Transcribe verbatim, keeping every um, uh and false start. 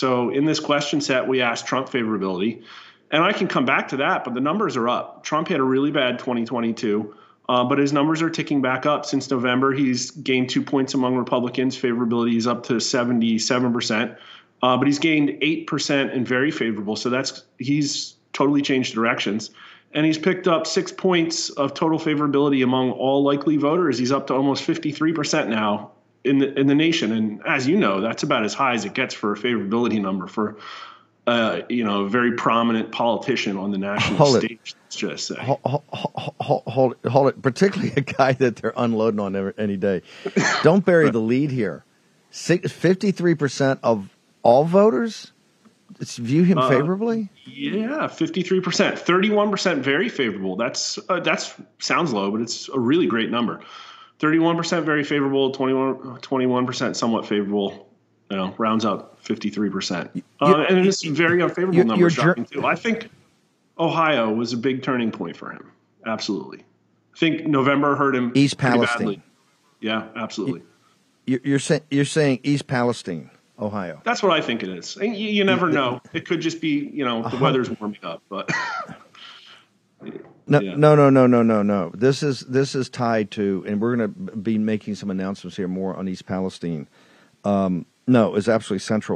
So in this question set, we asked Trump favorability. And I can come back to that, but the numbers are up. Trump had a really bad twenty twenty-two, uh, but his numbers are ticking back up. Since November, he's gained two points among Republicans. Favorability is up to seventy-seven percent, uh, but he's gained eight percent in very favorable. So that's he's totally changed directions. And he's picked up six points of total favorability among all likely voters. He's up to almost fifty-three percent now in the in the nation. And as you know, that's about as high as it gets for a favorability number for Uh, you know, a very prominent politician on the national hold stage. It. Let's just say. Hold, hold, hold, hold, it, hold it. Particularly a guy that they're unloading on every, any day. Don't bury right. the lead here. fifty-three percent of all voters view him favorably? Uh, yeah, fifty-three percent. thirty-one percent very favorable. That's uh, that's sounds low, but it's a really great number. thirty-one percent very favorable, twenty-one, twenty-one percent somewhat favorable. You know, rounds out fifty-three percent. Uh, and it's very unfavorable you're, number, you're shocking too. I think Ohio was a big turning point for him. Absolutely. I think November hurt him East pretty Palestine. badly. Yeah, absolutely. You're, you're, say, you're saying East Palestine, Ohio. That's what I think it is. And you, you never know. It could just be, you know, the uh-huh. weather's warming up. But no, yeah. no, no, no, no, no, no. This is, this is tied to, and we're going to be making some announcements here more on East Palestine. Um, No, it's absolutely central.